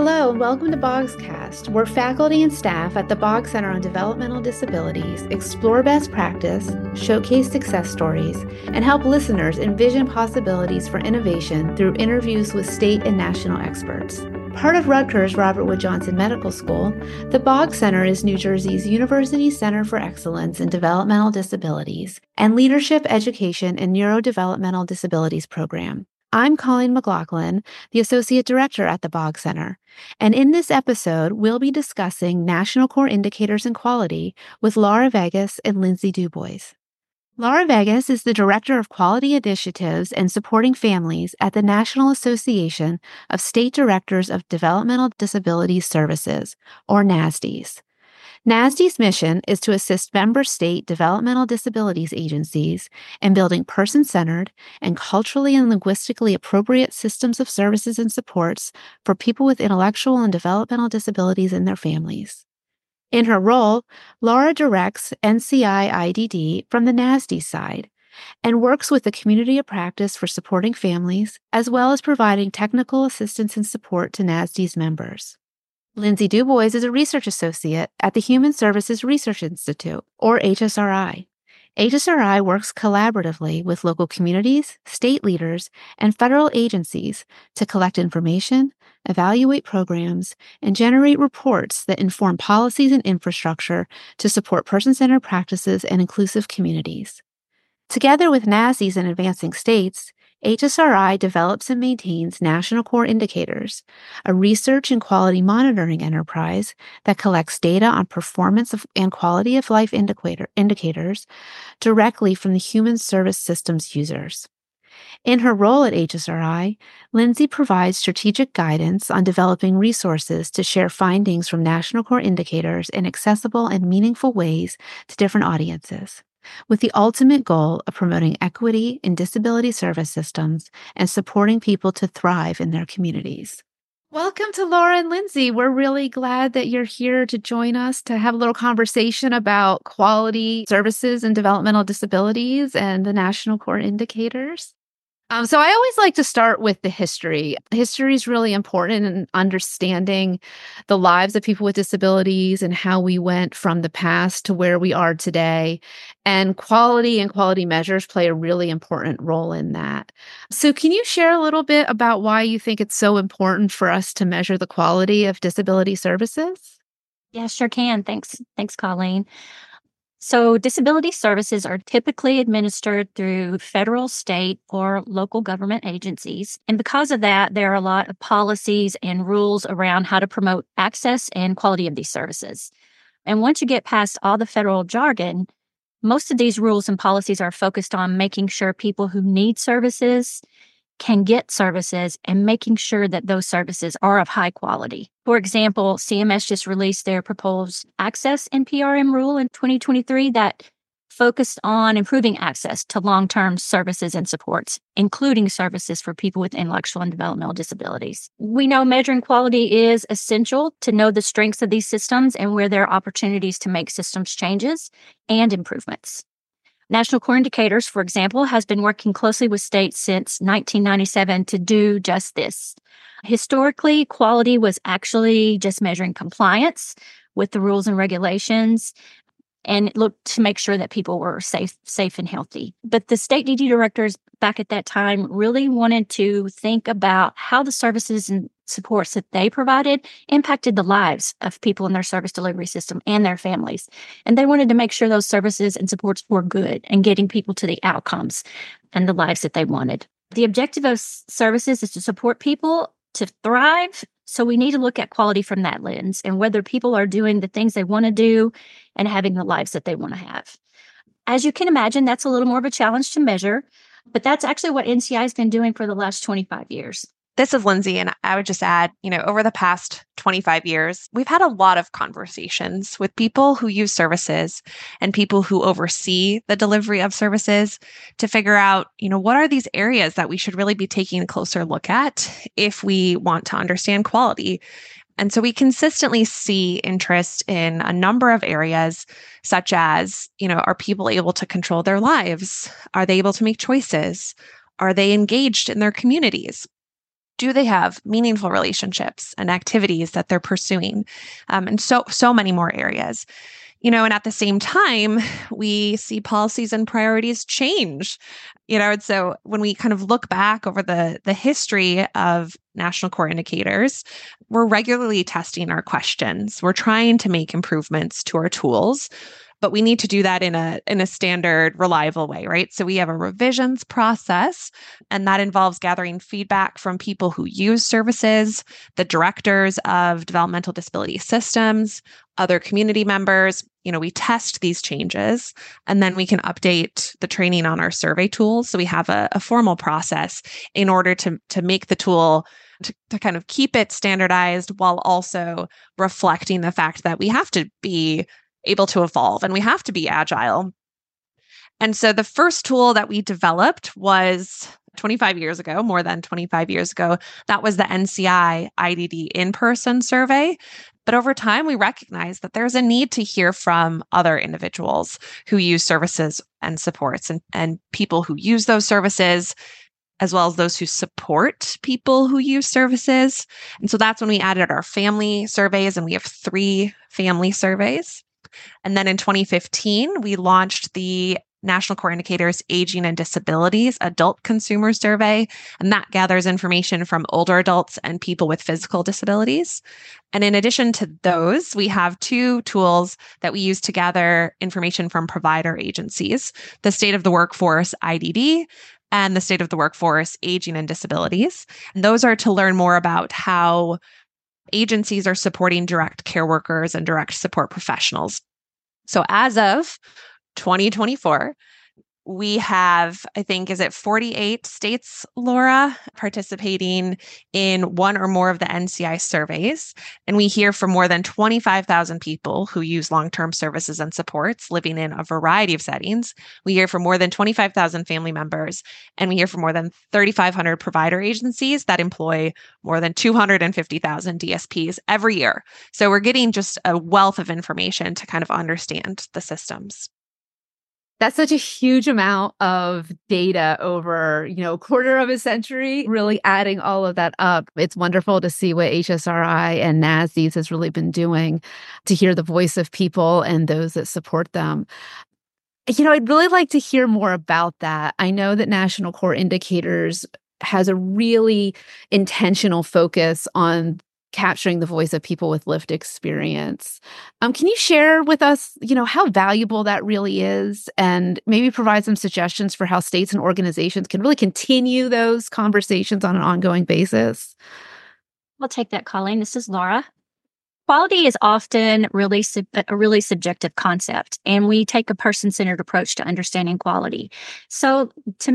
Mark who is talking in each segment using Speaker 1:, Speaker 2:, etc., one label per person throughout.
Speaker 1: Hello and welcome to Bogscast, where faculty and staff at the Boggs Center on Developmental Disabilities explore best practice, showcase success stories, and help listeners envision possibilities for innovation through interviews with state and national experts. Part of Rutgers Robert Wood Johnson Medical School, the Boggs Center is New Jersey's University Center for Excellence in Developmental Disabilities and Leadership Education and Neurodevelopmental Disabilities program. I'm Colleen McLaughlin, the Associate Director at the Boggs Center, and in this episode, we'll be discussing National Core Indicators and Quality with Laura Vegas and Lindsay Dubois. Laura Vegas is the Director of Quality Initiatives and Supporting Families at the National Association of State Directors of Developmental Disabilities Services, or NASDS. NASD's mission is to assist member state developmental disabilities agencies in building person-centered and culturally and linguistically appropriate systems of services and supports for people with intellectual and developmental disabilities and their families. In her role, Laura directs NCI-IDD from the NASD side and works with the community of practice for supporting families, as well as providing technical assistance and support to NASD's members. Lindsay Dubois is a research associate at the Human Services Research Institute, or HSRI. HSRI works collaboratively with local communities, state leaders, and federal agencies to collect information, evaluate programs, and generate reports that inform policies and infrastructure to support person-centered practices and inclusive communities. Together with NASDs in advancing states, HSRI develops and maintains National Core Indicators, a research and quality monitoring enterprise that collects data on performance and quality of life indicators directly from the human service systems users. In her role at HSRI, Lindsay provides strategic guidance on developing resources to share findings from National Core Indicators in accessible and meaningful ways to different audiences, with the ultimate goal of promoting equity in disability service systems and supporting people to thrive in their communities. Welcome to Laura and Lindsay. We're really glad that you're here to join us to have a little conversation about quality services and developmental disabilities and the National Core Indicators. So I always like to start with the history. History is really important in understanding the lives of people with disabilities and how we went from the past to where we are today. And quality measures play a really important role in that. So can you share a little bit about why you think it's so important for us to measure the quality of disability services?
Speaker 2: Yeah, sure can. Thanks, Colleen. So disability services are typically administered through federal, state, or local government agencies. And because of that, there are a lot of policies and rules around how to promote access and quality of these services. And once you get past all the federal jargon, most of these rules and policies are focused on making sure people who need services can get services and making sure that those services are of high quality. For example, CMS just released their proposed Access and PRM rule in 2023 that focused on improving access to long-term services and supports, including services for people with intellectual and developmental disabilities. We know measuring quality is essential to know the strengths of these systems and where there are opportunities to make systems changes and improvements. National Core Indicators, for example, has been working closely with states since 1997 to do just this. Historically, quality was actually just measuring compliance with the rules and regulations, and it looked to make sure that people were safe and healthy. But the state DD directors back at that time really wanted to think about how the services and supports that they provided impacted the lives of people in their service delivery system and their families. And they wanted to make sure those services and supports were good and getting people to the outcomes and the lives that they wanted. The objective of services is to support people to thrive. So we need to look at quality from that lens and whether people are doing the things they want to do and having the lives that they want to have. As you can imagine, that's a little more of a challenge to measure, but that's actually what NCI has been doing for the last 25 years.
Speaker 3: This is Lindsay, and I would just add, over the past 25 years, we've had a lot of conversations with people who use services and people who oversee the delivery of services to figure out, what are these areas that we should really be taking a closer look at if we want to understand quality. And so we consistently see interest in a number of areas, such as, are people able to control their lives? Are they able to make choices? Are they engaged in their communities? Do they have meaningful relationships and activities that they're pursuing? And so many more areas. And at the same time, we see policies and priorities change. And so when we kind of look back over the history of national core indicators, we're regularly testing our questions. We're trying to make improvements to our tools, but we need to do that in a standard, reliable way, right? So we have a revisions process, and that involves gathering feedback from people who use services, the directors of developmental disability systems, other community members. We test these changes, and then we can update the training on our survey tools. So we have a formal process in order to make the tool to kind of keep it standardized while also reflecting the fact that we have to be able to evolve and we have to be agile. And so the first tool that we developed was 25 years ago, more than 25 years ago. That was the NCI IDD in-person survey. But over time, we recognized that there's a need to hear from other individuals who use services and supports and people who use those services, as well as those who support people who use services. And so that's when we added our family surveys, and we have 3 family surveys. And then in 2015, we launched the National Core Indicators Aging and Disabilities Adult Consumer Survey, and that gathers information from older adults and people with physical disabilities. And in addition to those, we have 2 tools that we use to gather information from provider agencies, the State of the Workforce IDD and the State of the Workforce Aging and Disabilities. And those are to learn more about how agencies are supporting direct care workers and direct support professionals. So as of 2024, we have, I think, is it 48 states, Laura, participating in one or more of the NCI surveys. And we hear from more than 25,000 people who use long-term services and supports living in a variety of settings. We hear from more than 25,000 family members, and we hear from more than 3,500 provider agencies that employ more than 250,000 DSPs every year. So we're getting just a wealth of information to kind of understand the systems.
Speaker 1: That's such a huge amount of data over, a quarter of a century, really adding all of that up. It's wonderful to see what HSRI and NASDS has really been doing to hear the voice of people and those that support them. I'd really like to hear more about that. I know that National Core Indicators has a really intentional focus on capturing the voice of people with lived experience. Can you share with us, how valuable that really is, and maybe provide some suggestions for how states and organizations can really continue those conversations on an ongoing basis?
Speaker 2: I'll take that, Colleen. This is Laura. Quality is often a really subjective concept, and we take a person-centered approach to understanding quality. So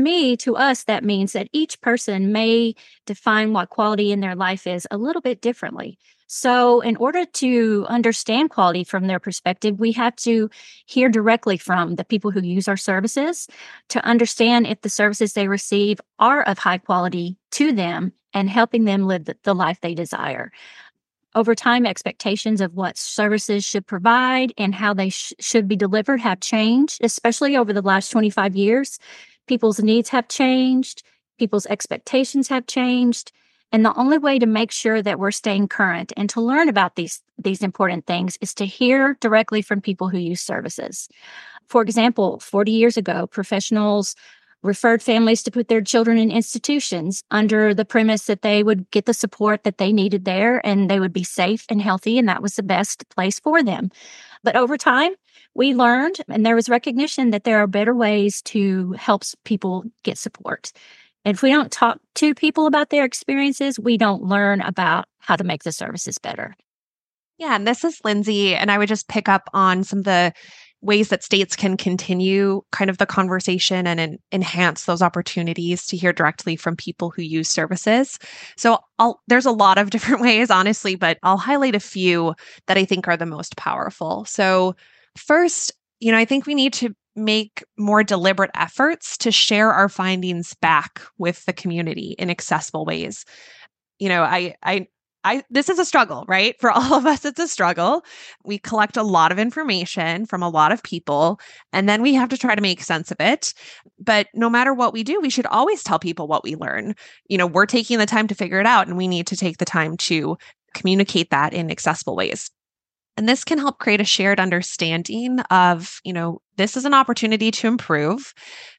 Speaker 2: to us, that means that each person may define what quality in their life is a little bit differently. So in order to understand quality from their perspective, we have to hear directly from the people who use our services to understand if the services they receive are of high quality to them and helping them live the life they desire. Over time, expectations of what services should provide and how they should be delivered have changed, especially over the last 25 years. People's needs have changed. People's expectations have changed. And the only way to make sure that we're staying current and to learn about these important things is to hear directly from people who use services. For example, 40 years ago, professionals referred families to put their children in institutions under the premise that they would get the support that they needed there and they would be safe and healthy, and that was the best place for them. But over time, we learned, and there was recognition that there are better ways to help people get support. And if we don't talk to people about their experiences, we don't learn about how to make the services better.
Speaker 3: Yeah, and this is Lindsay, and I would just pick up on some of the ways that states can continue kind of the conversation and enhance those opportunities to hear directly from people who use services. So there's a lot of different ways, honestly, but I'll highlight a few that I think are the most powerful. So first, I think we need to make more deliberate efforts to share our findings back with the community in accessible ways. I this is a struggle, right? For all of us, it's a struggle. We collect a lot of information from a lot of people, and then we have to try to make sense of it. But no matter what we do, we should always tell people what we learn. We're taking the time to figure it out, and we need to take the time to communicate that in accessible ways. And this can help create a shared understanding of, this is an opportunity to improve.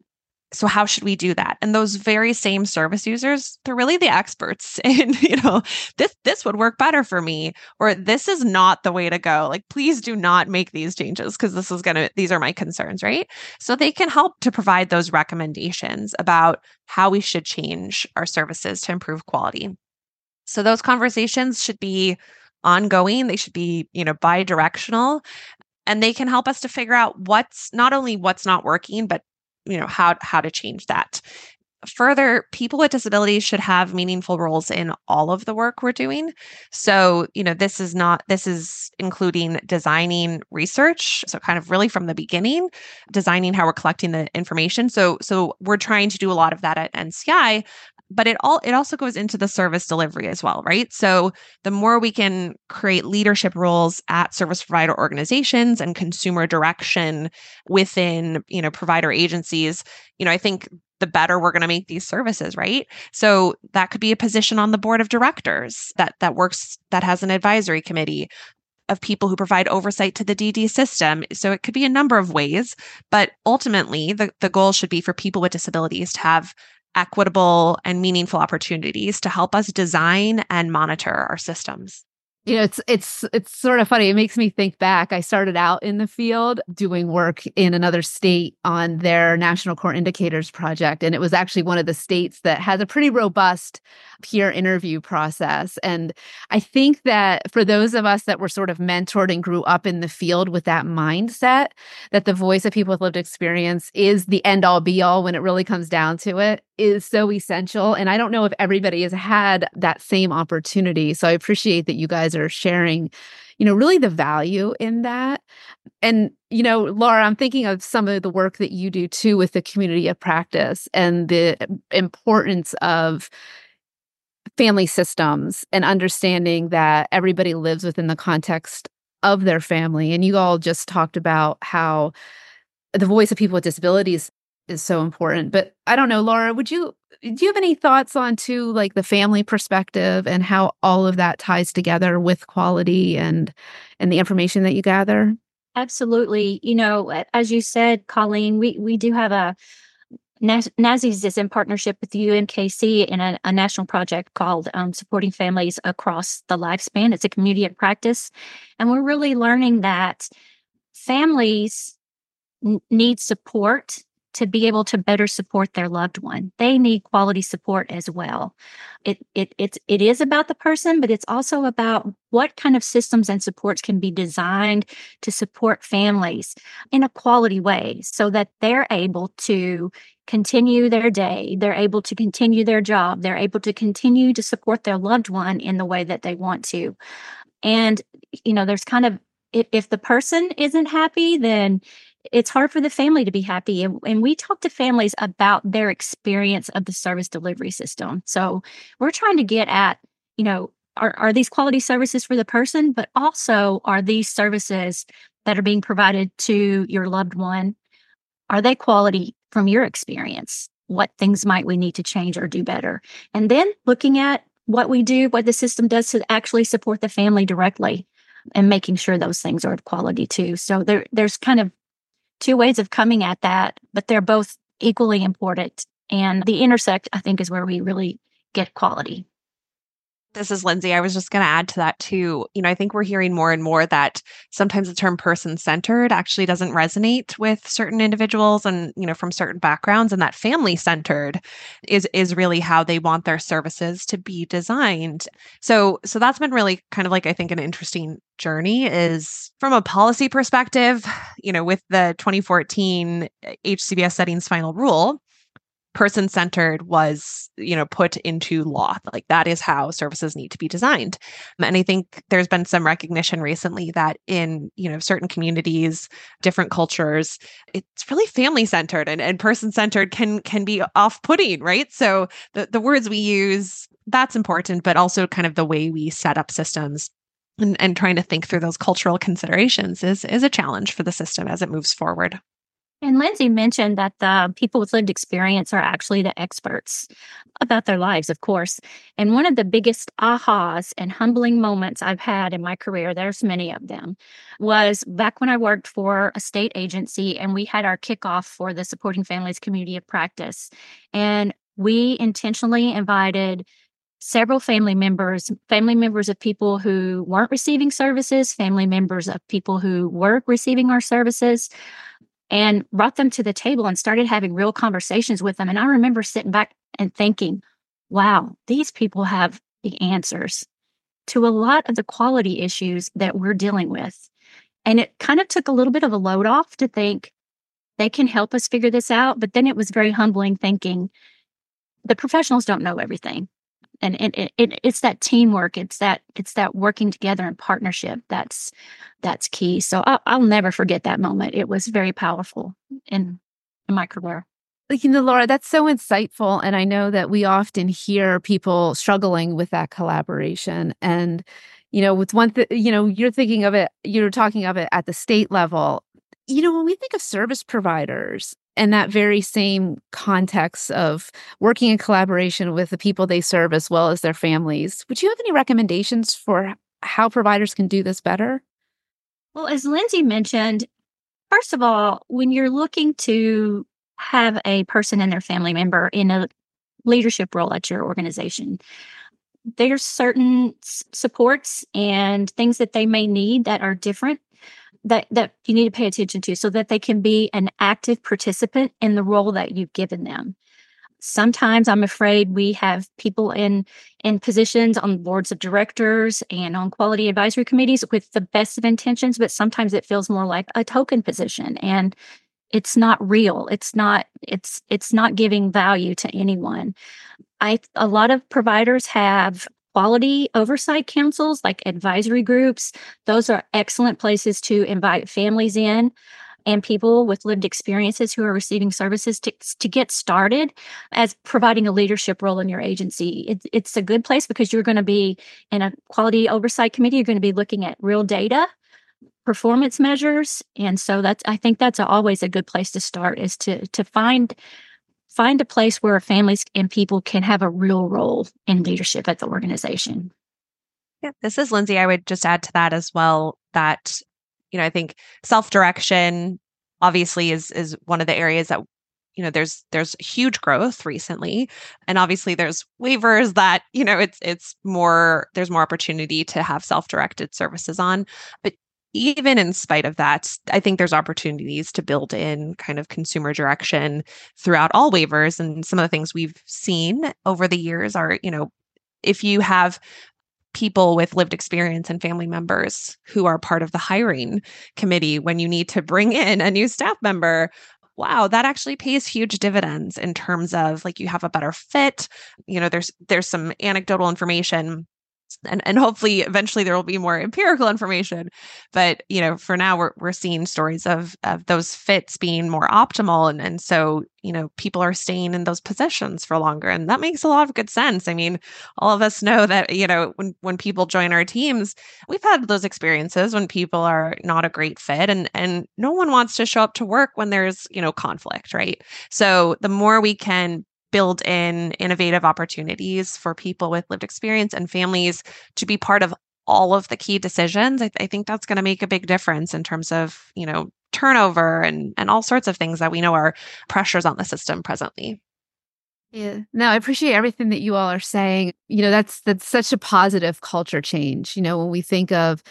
Speaker 3: So how should we do that? And those very same service users, they're really the experts in, this would work better for me, or this is not the way to go. Like, please do not make these changes because these are my concerns, right? So they can help to provide those recommendations about how we should change our services to improve quality. So those conversations should be ongoing. They should be, bi-directional, and they can help us to figure out what's not working, but how to change that. Further, people with disabilities should have meaningful roles in all of the work we're doing. So, this is including designing research. So kind of really from the beginning, designing how we're collecting the information. So we're trying to do a lot of that at NCI, but it also goes into the service delivery as well, right? So the more we can create leadership roles at service provider organizations and consumer direction within, provider agencies, I think the better we're going to make these services, right? So that could be a position on the board of directors that has an advisory committee of people who provide oversight to the DD system. So it could be a number of ways, but ultimately the goal should be for people with disabilities to have equitable and meaningful opportunities to help us design and monitor our systems.
Speaker 1: It's sort of funny. It makes me think back. I started out in the field doing work in another state on their National Core Indicators project. And it was actually one of the states that has a pretty robust peer interview process. And I think that for those of us that were sort of mentored and grew up in the field with that mindset, that the voice of people with lived experience is the end all be all when it really comes down to it, is so essential. And I don't know if everybody has had that same opportunity. So I appreciate that you guys are sharing, really the value in that. And, Laura, I'm thinking of some of the work that you do too with the community of practice and the importance of family systems and understanding that everybody lives within the context of their family. And you all just talked about how the voice of people with disabilities is so important. But I don't know, Laura, do you have any thoughts on too, like the family perspective and how all of that ties together with quality and the information that you gather?
Speaker 2: Absolutely. As you said, Colleen, we do have a NASES is in partnership with UMKC in a national project called Supporting Families Across the Lifespan. It's a community of practice. And we're really learning that families need support to be able to better support their loved one. They need quality support as well. It is about the person, but it's also about what kind of systems and supports can be designed to support families in a quality way so that they're able to continue their day, they're able to continue their job, they're able to continue to support their loved one in the way that they want to. And, there's kind of, if the person isn't happy, then it's hard for the family to be happy. And we talk to families about their experience of the service delivery system. So we're trying to get at, are these quality services for the person, but also are these services that are being provided to your loved one, are they quality from your experience? What things might we need to change or do better? And then looking at what we do, what the system does to actually support the family directly and making sure those things are of quality too. So there's kind of two ways of coming at that, but they're both equally important. And the intersect, I think, is where we really get quality.
Speaker 3: This is Lindsay. I was just going to add to that too. I think we're hearing more and more that sometimes the term person-centered actually doesn't resonate with certain individuals and, from certain backgrounds, and that family-centered is really how they want their services to be designed. So that's been really kind of like, I think, an interesting journey is from a policy perspective, with the 2014 HCBS settings final rule, person-centered was, put into law. Like that is how services need to be designed. And I think there's been some recognition recently that in, certain communities, different cultures, it's really family-centered and person-centered can be off-putting, right? So the words we use that's important, but also kind of the way we set up systems and trying to think through those cultural considerations is a challenge for the system as it moves forward.
Speaker 2: And Lindsay mentioned that the people with lived experience are actually the experts about their lives, of course. And one of the biggest ahas and humbling moments I've had in my career, there's many of them, was back when I worked for a state agency and we had our kickoff for the Supporting Families Community of Practice. And we intentionally invited several family members of people who weren't receiving services, family members of people who were receiving our services, and brought them to the table and started having real conversations with them. And I remember sitting back and thinking, wow, these people have the answers to a lot of the quality issues that we're dealing with. And it kind of took a little bit of a load off to think they can help us figure this out. But then it was very humbling thinking the professionals don't know everything. And it's that teamwork. It's that working together in partnership. That's key. So I'll never forget that moment. It was very powerful in my career.
Speaker 1: Laura, that's so insightful. And I know that we often hear people struggling with that collaboration. And, with one thing, you're thinking of it, you're talking of it at the state level. When we think of service providers and that very same context of working in collaboration with the people they serve as well as their families, would you have any recommendations for how providers can do this better?
Speaker 2: Well, as Lindsay mentioned, first of all, when you're looking to have a person and their family member in a leadership role at your organization, there's certain supports and things that they may need that are different that you need to pay attention to so that they can be an active participant in the role that you've given them. Sometimes I'm afraid we have people in positions on boards of directors and on quality advisory committees with the best of intentions, but sometimes it feels more like a token position and it's not real. It's not giving value to anyone. A lot of providers have quality oversight councils like advisory groups. Those are excellent places to invite families in and people with lived experiences who are receiving services to get started as providing a leadership role in your agency. It's a good place because you're going to be in a quality oversight committee. You're going to be looking at real data, performance measures. And so I think that's always a good place to start is to find a place where families and people can have a real role in leadership at the organization.
Speaker 3: Yeah, this is Lindsay. I would just add to that as well that, I think self-direction obviously is one of the areas that, there's huge growth recently. And obviously there's waivers that, it's more, there's more opportunity to have self-directed services on. But even in spite of that, I think there's opportunities to build in kind of consumer direction throughout all waivers. And some of the things we've seen over the years are, if you have people with lived experience and family members who are part of the hiring committee, when you need to bring in a new staff member, wow, that actually pays huge dividends in terms of like you have a better fit. There's some anecdotal information. And hopefully eventually there will be more empirical information. But, for now we're seeing stories of those fits being more optimal. And so, people are staying in those positions for longer. And that makes a lot of good sense. I mean, all of us know that, when people join our teams, we've had those experiences when people are not a great fit and no one wants to show up to work when there's, conflict, right? So the more we can build in innovative opportunities for people with lived experience and families to be part of all of the key decisions, I think that's going to make a big difference in terms of, turnover and all sorts of things that we know are pressures on the system presently.
Speaker 1: Yeah, no, I appreciate everything that you all are saying. That's such a positive culture change. When we think of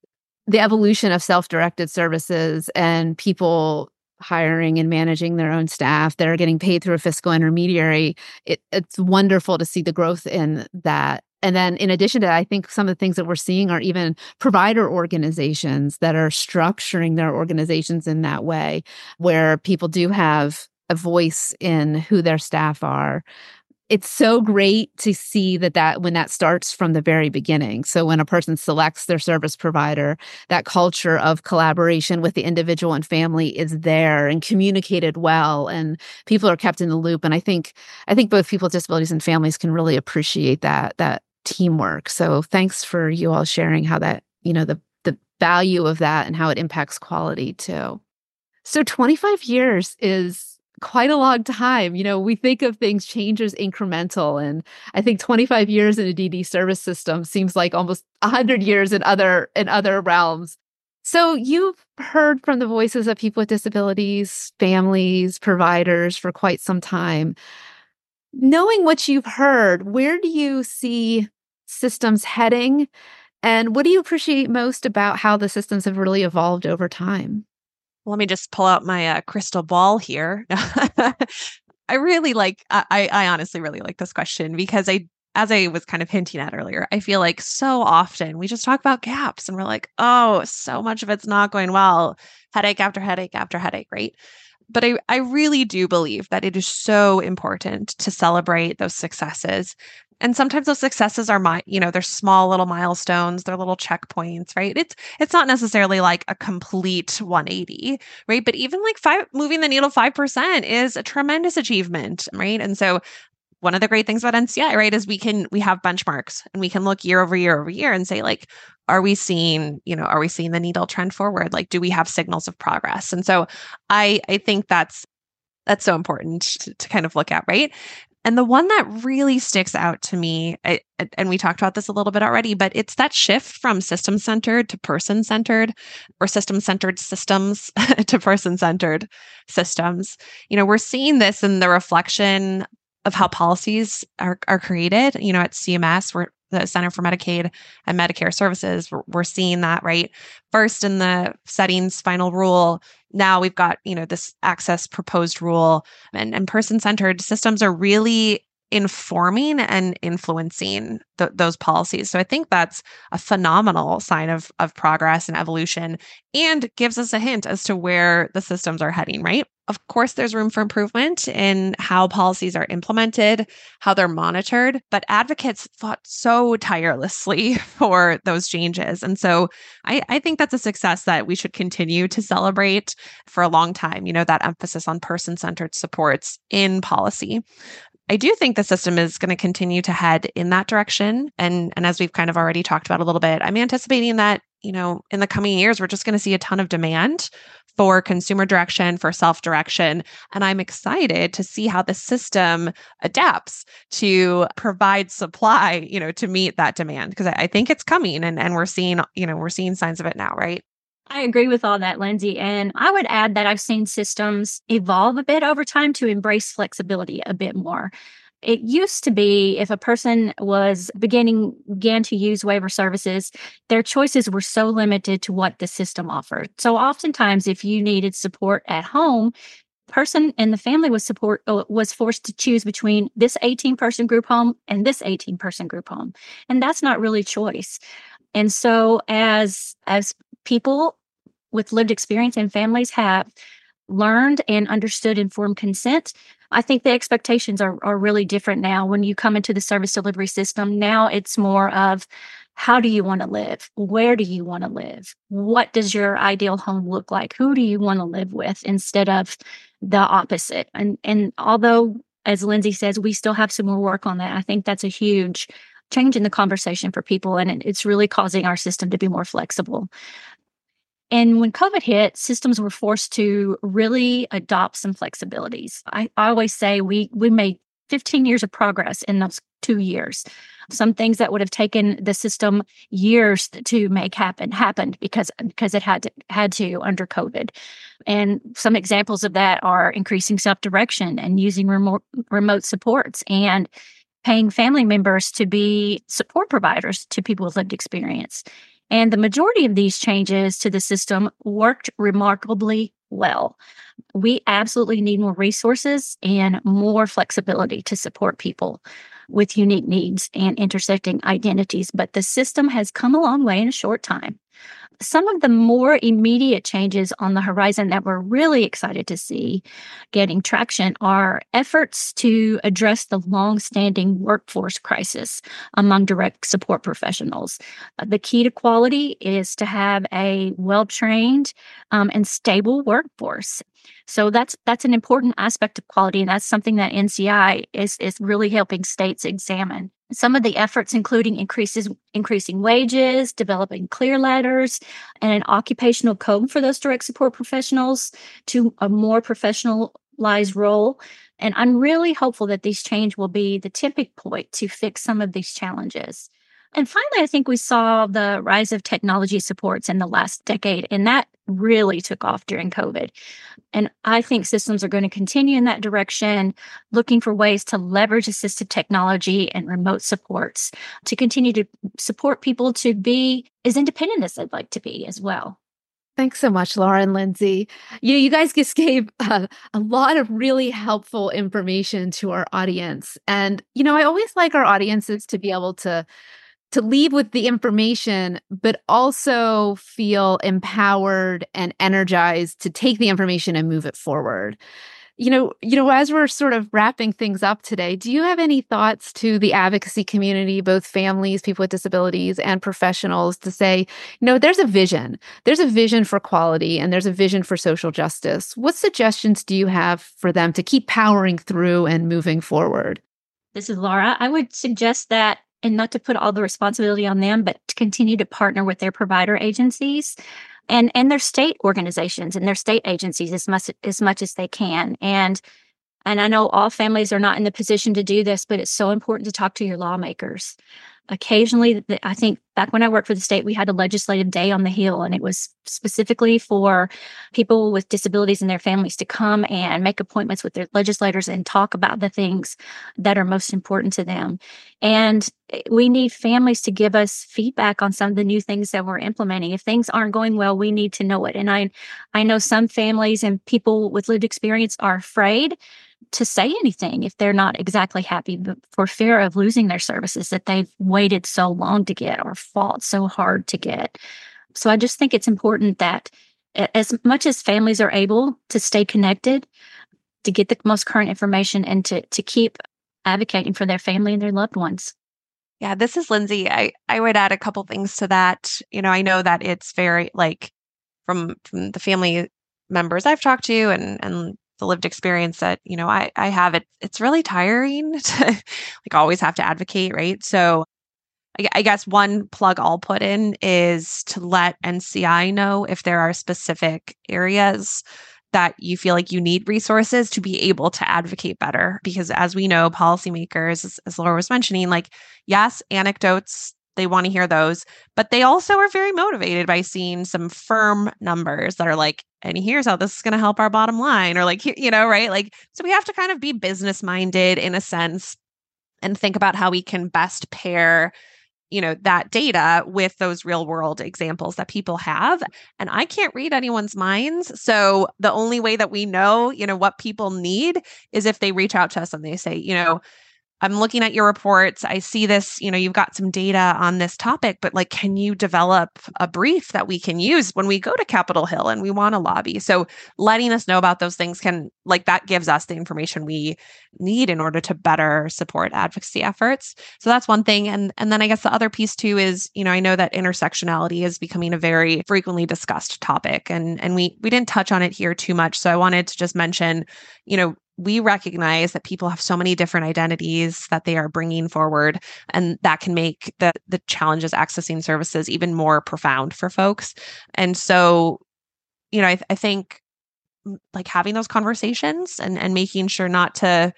Speaker 1: the evolution of self-directed services and people hiring and managing their own staff that are getting paid through a fiscal intermediary, it's wonderful to see the growth in that. And then in addition to that, I think some of the things that we're seeing are even provider organizations that are structuring their organizations in that way, where people do have a voice in who their staff are. it's so great to see that when that starts from the very beginning. So when a person selects their service provider, that culture of collaboration with the individual and family is there and communicated well, and people are kept in the loop. And I think both people with disabilities and families can really appreciate that teamwork. So thanks for you all sharing how that, the value of that and how it impacts quality too. So 25 years is quite a long time. We think of things change as incremental. And I think 25 years in a DD service system seems like almost 100 years in other realms. So you've heard from the voices of people with disabilities, families, providers for quite some time. Knowing what you've heard, where do you see systems heading? And what do you appreciate most about how the systems have really evolved over time?
Speaker 3: Let me just pull out my crystal ball here. I really I honestly really like this question because as I was kind of hinting at earlier, I feel like so often we just talk about gaps and we're like, oh, so much of it's not going well. Headache after headache after headache, right? But I really do believe that it is so important to celebrate those successes. And sometimes those successes are they're small little milestones, they're little checkpoints, right? It's not necessarily like a complete 180, right? But even like moving the needle 5% is a tremendous achievement, right? And so one of the great things about NCI, right, is we have benchmarks and we can look year over year over year and say, like, are we seeing the needle trend forward? Like, do we have signals of progress? And so I think that's so important to kind of look at, right? And the one that really sticks out to me, and we talked about this a little bit already, but it's that shift from system-centered to person-centered, or system-centered systems to person-centered systems. We're seeing this in the reflection of how policies are created. At CMS, we're the Center for Medicaid and Medicare Services, we're seeing that, right? First in the settings final rule. Now we've got, this access proposed rule, and person-centered systems are really informing and influencing those policies. So I think that's a phenomenal sign of progress and evolution, and gives us a hint as to where the systems are heading, right? Of course, there's room for improvement in how policies are implemented, how they're monitored, but advocates fought so tirelessly for those changes. And so I think that's a success that we should continue to celebrate for a long time, that emphasis on person-centered supports in policy. I do think the system is going to continue to head in that direction. And as we've kind of already talked about a little bit, I'm anticipating that, in the coming years, we're just going to see a ton of demand for consumer direction, for self-direction. And I'm excited to see how the system adapts to provide supply, to meet that demand, because I think it's coming, and we're seeing signs of it now, right?
Speaker 2: I agree with all that, Lindsay. And I would add that I've seen systems evolve a bit over time to embrace flexibility a bit more. It used to be if a person began to use waiver services, their choices were so limited to what the system offered. So oftentimes, if you needed support at home, person in the family was forced to choose between this 18-person group home and this 18-person group home. And that's not really choice. And so as people with lived experience and families have learned and understood informed consent, I think the expectations are really different now. When you come into the service delivery system, now it's more of, how do you want to live? Where do you want to live? What does your ideal home look like? Who do you want to live with, instead of the opposite? And although, as Lindsay says, we still have some more work on that, I think that's a huge change in the conversation for people. And it's really causing our system to be more flexible. And when COVID hit, systems were forced to really adopt some flexibilities. I always say we made 15 years of progress in those 2 years. Some things that would have taken the system years to make happened because it had to under COVID. And some examples of that are increasing self-direction and using remote supports, and paying family members to be support providers to people with lived experience. And the majority of these changes to the system worked remarkably well. We absolutely need more resources and more flexibility to support people with unique needs and intersecting identities. But the system has come a long way in a short time. Some of the more immediate changes on the horizon that we're really excited to see getting traction are efforts to address the longstanding workforce crisis among direct support professionals. The key to quality is to have a well-trained and stable workforce. So that's an important aspect of quality, and that's something that NCI is really helping states examine. Some of the efforts including increasing wages, developing clear letters, and an occupational code for those direct support professionals to a more professionalized role. And I'm really hopeful that these change will be the tipping point to fix some of these challenges. And finally, I think we saw the rise of technology supports in the last decade, and that really took off during COVID. And I think systems are going to continue in that direction, looking for ways to leverage assistive technology and remote supports to continue to support people to be as independent as they'd like to be as well.
Speaker 1: Thanks so much, Laura and Lindsay. You guys just gave a lot of really helpful information to our audience. And, I always like our audiences to be able to leave with the information, but also feel empowered and energized to take the information and move it forward. As we're sort of wrapping things up today, do you have any thoughts to the advocacy community, both families, people with disabilities, and professionals to say, there's a vision. There's a vision for quality and there's a vision for social justice. What suggestions do you have for them to keep powering through and moving forward?
Speaker 2: This is Laura. I would suggest that, and not to put all the responsibility on them, but to continue to partner with their provider agencies and their state organizations and their state agencies as much as they can. And I know all families are not in the position to do this, but it's so important to talk to your lawmakers. Occasionally, I think back when I worked for the state, we had a legislative day on the Hill, and it was specifically for people with disabilities and their families to come and make appointments with their legislators and talk about the things that are most important to them. And we need families to give us feedback on some of the new things that we're implementing. If things aren't going well, we need to know it. And I know some families and people with lived experience are afraid to say anything if they're not exactly happy, but for fear of losing their services that they've waited so long to get or fought so hard to get. So I just think it's important that as much as families are able to stay connected, to get the most current information and to keep advocating for their family and their loved ones.
Speaker 3: Yeah, this is Lindsay. I would add a couple things to that. I know that it's very from the family members I've talked to and the lived experience that, I have it's really tiring to always have to advocate, right? So I guess one plug I'll put in is to let NCI know if there are specific areas that you feel like you need resources to be able to advocate better. Because as we know, policymakers, as Laura was mentioning, yes, anecdotes, they want to hear those, but they also are very motivated by seeing some firm numbers that are and here's how this is going to help our bottom line, or right? So we have to kind of be business minded in a sense and think about how we can best pair that data with those real world examples that people have. And I can't read anyone's minds. So the only way that we know, what people need is if they reach out to us and they say, I'm looking at your reports. I see this, you've got some data on this topic, but can you develop a brief that we can use when we go to Capitol Hill and we want to lobby? So letting us know about those things that gives us the information we need in order to better support advocacy efforts. So that's one thing. And then I guess the other piece too is, I know that intersectionality is becoming a very frequently discussed topic, and we didn't touch on it here too much. So I wanted to just mention, we recognize that people have so many different identities that they are bringing forward, and that can make the challenges accessing services even more profound for folks. And so, I think having those conversations and making sure not to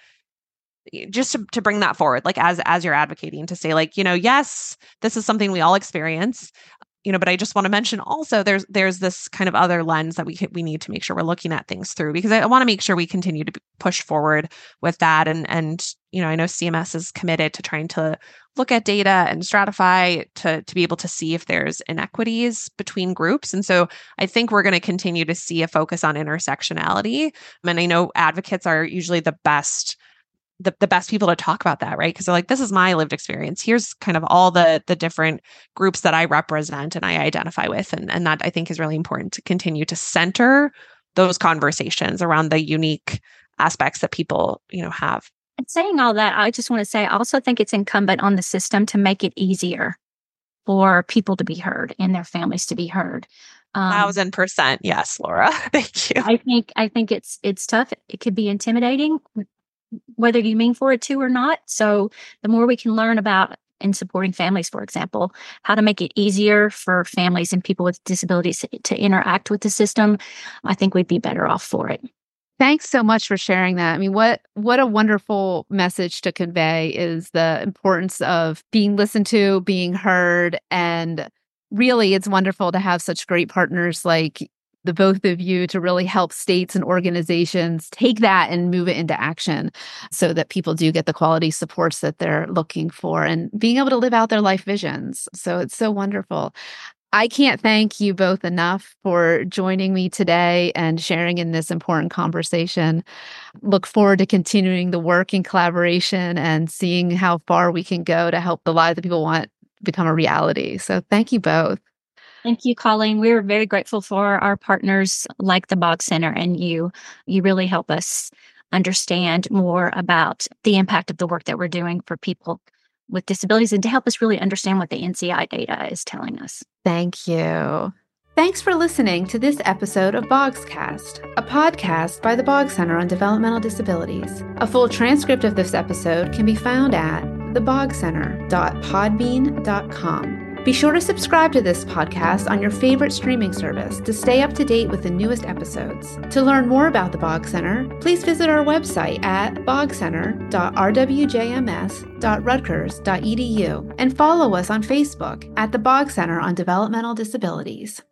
Speaker 3: just to bring that forward, as you're advocating, to say yes, this is something we all experience. But I just want to mention also there's this kind of other lens that we need to make sure we're looking at things through, because I want to make sure we continue to push forward with that. And I know CMS is committed to trying to look at data and stratify to be able to see if there's inequities between groups. And so I think we're going to continue to see a focus on intersectionality. And I know advocates are usually the best the best people to talk about that, right? Because they're like, this is my lived experience. Here's kind of all the different groups that I represent and I identify with. And that I think is really important to continue to center those conversations around the unique aspects that people, have.
Speaker 2: And saying all that, I just want to say, I also think it's incumbent on the system to make it easier for people to be heard and their families to be heard.
Speaker 3: 1,000%. Yes, Laura. Thank you.
Speaker 2: I think it's tough. It could be intimidating, whether you mean for it to or not. So the more we can learn about in supporting families, for example, how to make it easier for families and people with disabilities to interact with the system, I think we'd be better off for it.
Speaker 1: Thanks so much for sharing that. I mean, what a wonderful message to convey is the importance of being listened to, being heard, and really it's wonderful to have such great partners like the both of you to really help states and organizations take that and move it into action so that people do get the quality supports that they're looking for and being able to live out their life visions. So it's so wonderful. I can't thank you both enough for joining me today and sharing in this important conversation. Look forward to continuing the work in collaboration and seeing how far we can go to help the lives that people want become a reality. So thank you both.
Speaker 2: Thank you, Colleen. We're very grateful for our partners like the Boggs Center and you. You really help us understand more about the impact of the work that we're doing for people with disabilities and to help us really understand what the NCI data is telling us.
Speaker 1: Thank you. Thanks for listening to this episode of Boggscast, a podcast by the Boggs Center on Developmental Disabilities. A full transcript of this episode can be found at theboggcenter.podbean.com. Be sure to subscribe to this podcast on your favorite streaming service to stay up to date with the newest episodes. To learn more about the Boggs Center, please visit our website at boggcenter.rwjms.rutgers.edu and follow us on Facebook at the Boggs Center on Developmental Disabilities.